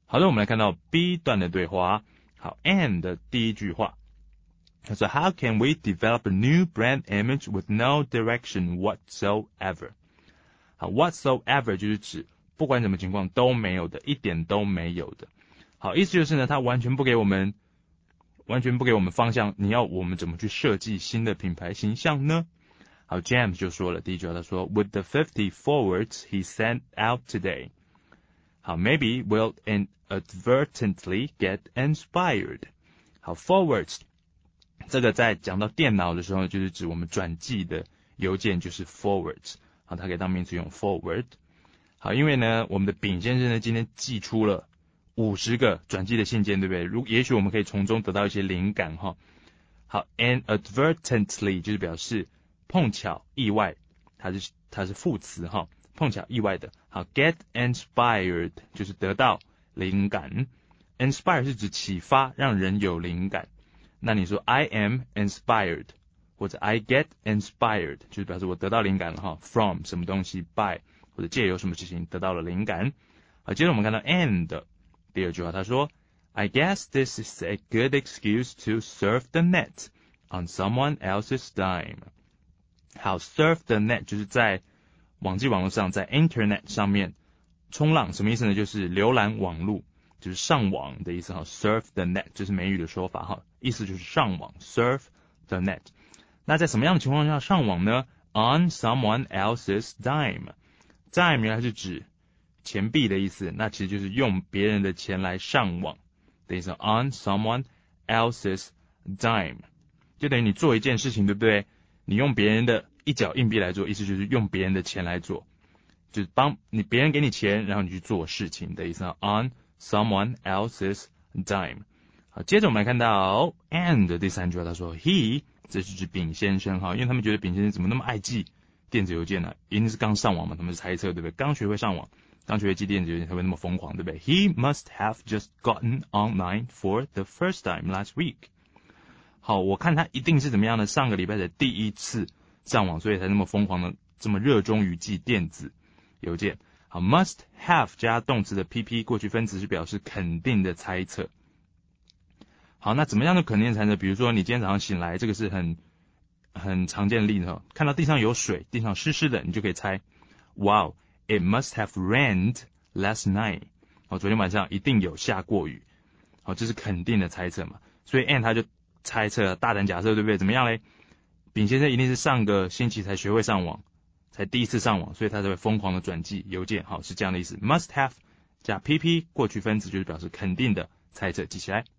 好的，我们来看到 B 段的对话。好 ，and 的第一句话，他说 How can we develop a new brand image with no direction whatsoever？ 好 ，whatsoever 就是指不管什么情况都没有的，一点都没有的。好，意思就是呢，他完全不给我们方向，你要我们怎么去设计新的品牌形象呢？好 ，James 就说了第一句话，他说 With the 50 forwards he sent out today， 好 ，maybe we'll inadvertently get inspired。好 ，forwards 这个在讲到电脑的时候，就是指我们转寄的邮件就是 forwards。好，它可以当名词用 forward。好，因为呢，我们的丙先生呢今天寄出了50个转寄的信件，对不对？也许我们可以从中得到一些灵感哈。好 ，inadvertently 就是表示碰巧、意外，它是副词哈，碰巧、意外的。好 ，get inspired 就是得到灵感 ，inspire 是指启发，让人有灵感。那你说 I am inspired 或者 I get inspired 就是表示我得到灵感了哈 ，from 什么东西 by 或者借由什么事情得到了灵感。好，接着我们看到 and 第二句话，他说 I guess this is a good excuse to surf the net on someone else's dime。好 ，surf the net 就是在网际网络上，在 internet 上面冲浪，什么意思呢？就是浏览网路，就是上网的意思哈。surf the net 就是美语的说法哈，意思就是上网 surf the net。那在什么样的情况下上网呢 ？On someone else's dime，dime 原来是指钱币的意思，那其实就是用别人的钱来上网的意思。On someone else's dime， 就等于你做一件事情，对不对？你用别人的一角硬币来做，意思就是用别人的钱来做，就是别人给你钱，然后你去做事情的意思。On someone else's dime。好，接着我们来看到 and 第三句话，他说 he 这是指丙先生哈，因为他们觉得丙先生怎么那么爱寄电子邮件呢？一定是刚上网嘛，他们是猜测对不对？刚学会上网，刚学会寄电子邮件才会那么疯狂，对不对 ？He must have just gotten online for the first time last week。好，我看他一定是怎么样的，上个礼拜的第一次上网，所以才那么疯狂的，这么热衷于寄电子邮件。好 ，must have 加动词的 PP 过去分词是表示肯定的猜测。好，那怎么样的肯定的猜测？比如说你今天早上醒来，这个是很常见的例子哈，看到地上有水，地上湿湿的，你就可以猜 ，Wow, it must have rained last night。好，昨天晚上一定有下过雨。好，这是肯定的猜测嘛，所以 and 他就猜测大胆假设，对不对？怎么样嘞？丙先生一定是上个星期才学会上网，才第一次上网，所以他才会疯狂的转寄邮件。好，是这样的意思。Must have 加 PP 过去分词就是表示肯定的猜测，记起来。